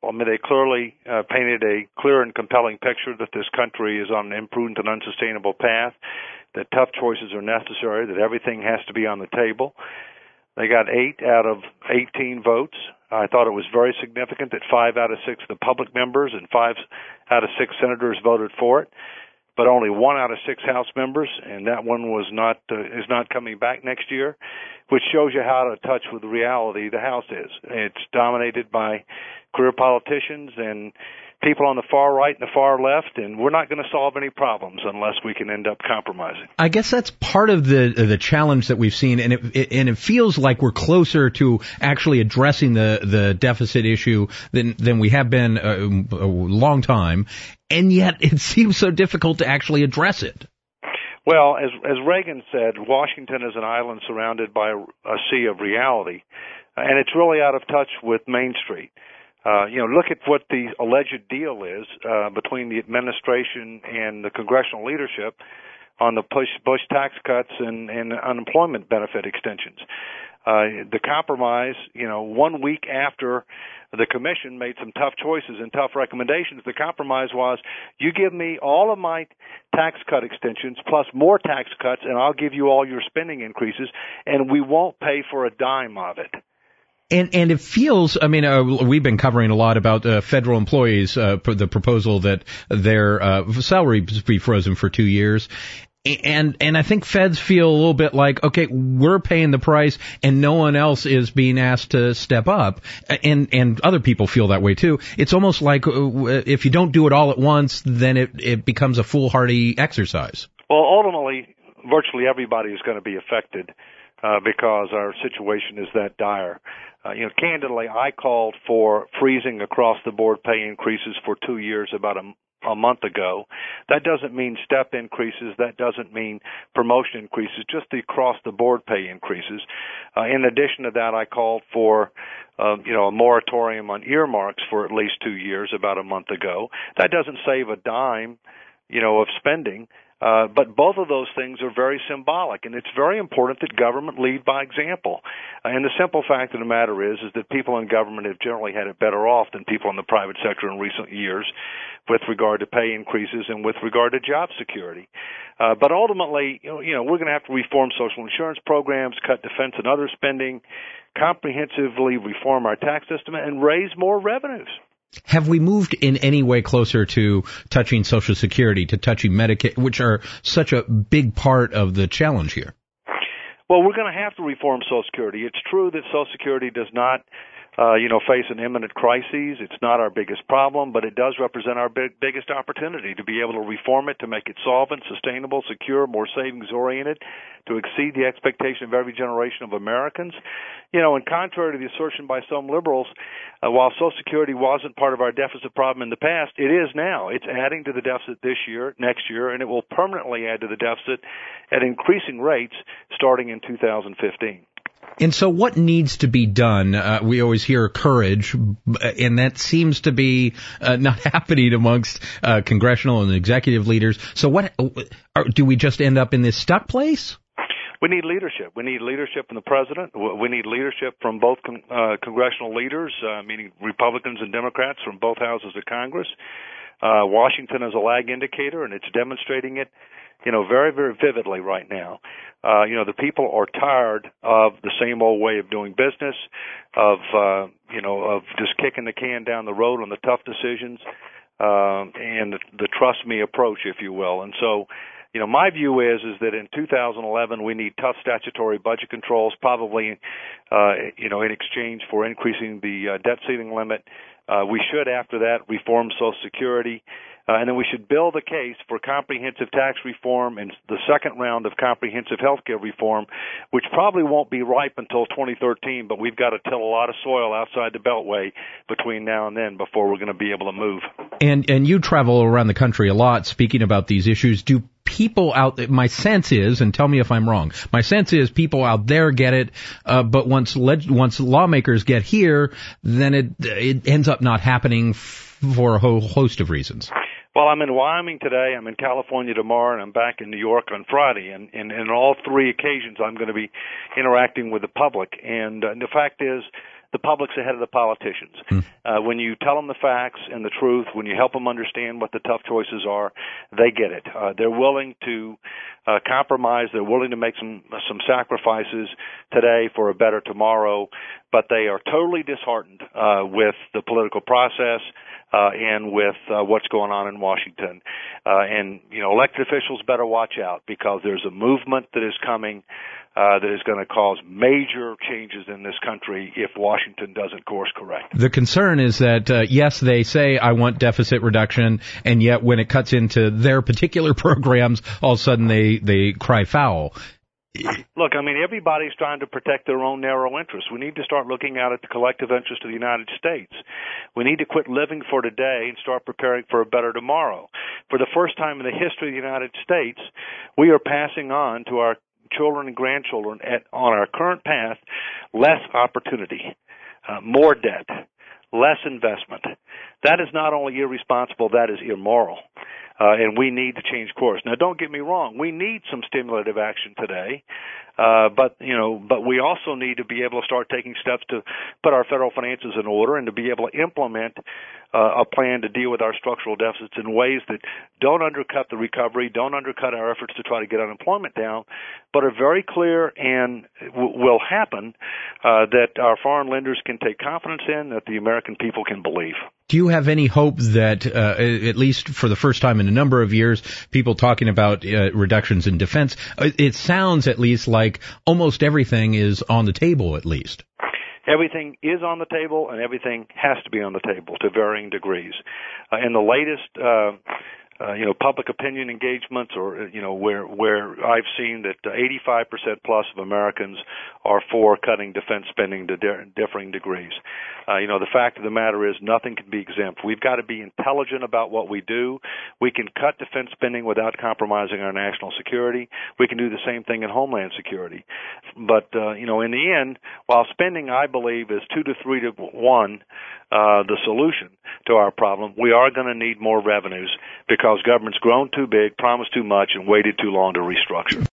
I mean, they clearly painted a clear and compelling picture that this country is on an imprudent and unsustainable path, that tough choices are necessary, that everything has to be on the table. They got 8 out of 18 votes. I thought it was very significant that 5 out of 6 of the public members and 5 out of 6 senators voted for it, but only 1 out of 6 House members, and that one was is not coming back next year, which shows you how out of touch with reality the House is. It's dominated by career politicians and people on the far right and the far left, and we're not going to solve any problems unless we can end up compromising. I guess that's part of the challenge that we've seen, and it feels like we're closer to actually addressing the deficit issue than we have been a long time, and yet it seems so difficult to actually address it. Well, as Reagan said, Washington is an island surrounded by a sea of reality, and it's really out of touch with Main Street. Look at what the alleged deal is between the administration and the congressional leadership on the Bush tax cuts and unemployment benefit extensions. The compromise, 1 week after the commission made some tough choices and tough recommendations, the compromise was, you give me all of my tax cut extensions plus more tax cuts, and I'll give you all your spending increases, and we won't pay for a dime of it. And it feels, we've been covering a lot about federal employees, the proposal that their salaries be frozen for 2 years. And I think feds feel a little bit like, okay, we're paying the price and no one else is being asked to step up. And other people feel that way too. It's almost like if you don't do it all at once, then it becomes a foolhardy exercise. Well, ultimately, virtually everybody is going to be affected because our situation is that dire. Candidly, I called for freezing across-the-board pay increases for 2 years about a month ago. That doesn't mean step increases. That doesn't mean promotion increases, just the across-the-board pay increases. In addition to that, I called for a moratorium on earmarks for at least 2 years about a month ago. That doesn't save a dime, of spending. But both of those things are very symbolic, and it's very important that government lead by example. And the simple fact of the matter is that people in government have generally had it better off than people in the private sector in recent years with regard to pay increases and with regard to job security. But ultimately, we're going to have to reform social insurance programs, cut defense and other spending, comprehensively reform our tax system, and raise more revenues. Have we moved in any way closer to touching Social Security, to touching Medicaid, which are such a big part of the challenge here? Well, we're going to have to reform Social Security. It's true that Social Security does not, face an imminent crisis. It's not our biggest problem, but it does represent our biggest opportunity to be able to reform it, to make it solvent, sustainable, secure, more savings-oriented, to exceed the expectation of every generation of Americans. And contrary to the assertion by some liberals, while Social Security wasn't part of our deficit problem in the past, it is now. It's adding to the deficit this year, next year, and it will permanently add to the deficit at increasing rates starting in 2015. And so what needs to be done? We always hear courage, and that seems to be not happening amongst congressional and executive leaders. So do we just end up in this stuck place? We need leadership. We need leadership from the president. We need leadership from both congressional leaders, meaning Republicans and Democrats from both houses of Congress. Washington is a lag indicator, and it's demonstrating it, very, very vividly right now. The people are tired of the same old way of doing business, of just kicking the can down the road on the tough decisions, and the trust me approach, if you will. And so, my view is that in 2011 we need tough statutory budget controls, probably, in exchange for increasing the debt ceiling limit. We should, after that, reform Social Security. And then we should build a case for comprehensive tax reform and the second round of comprehensive health care reform, which probably won't be ripe until 2013, but we've got to till a lot of soil outside the Beltway between now and then before we're going to be able to move. And you travel around the country a lot speaking about these issues. Do people out there, my sense is, and tell me if I'm wrong, my sense is people out there get it, but once lawmakers get here, then it ends up not happening for a whole host of reasons. Well, I'm in Wyoming today, I'm in California tomorrow, and I'm back in New York on Friday. And in all three occasions, I'm going to be interacting with the public. And the fact is the public's ahead of the politicians. When you tell them the facts and the truth, when you help them understand what the tough choices are, they get it. They're willing to compromise. They're willing to make some sacrifices today for a better tomorrow, but they are totally disheartened with the political process and with what's going on in Washington. And, elected officials better watch out, because there's a movement that is coming that is going to cause major changes in this country if Washington doesn't course correct. The concern is that, yes, they say, I want deficit reduction, and yet when it cuts into their particular programs, all of a sudden they cry foul. Look, everybody's trying to protect their own narrow interests. We need to start looking out at the collective interest of the United States. We need to quit living for today and start preparing for a better tomorrow. For the first time in the history of the United States, we are passing on to our children and grandchildren on our current path less opportunity, more debt, less investment. That is not only irresponsible, that is immoral. And we need to change course. Now, don't get me wrong. We need some stimulative action today, but we also need to be able to start taking steps to put our federal finances in order and to be able to implement a plan to deal with our structural deficits in ways that don't undercut the recovery, don't undercut our efforts to try to get unemployment down, but are very clear and will happen that our foreign lenders can take confidence in, that the American people can believe. Do you have any hope that, at least for the first time in a number of years, people talking about reductions in defense, it sounds at least like almost everything is on the table, at least? Everything is on the table, and everything has to be on the table to varying degrees. In the latest public opinion engagements, or where I've seen that 85% plus of Americans are for cutting defense spending to differing degrees. The fact of the matter is nothing can be exempt. We've got to be intelligent about what we do. We can cut defense spending without compromising our national security. We can do the same thing in homeland security. But in the end, while spending, I believe, is 2 to 3 to 1 the solution to our problem, we are going to need more revenues because government's grown too big, promised too much, and waited too long to restructure.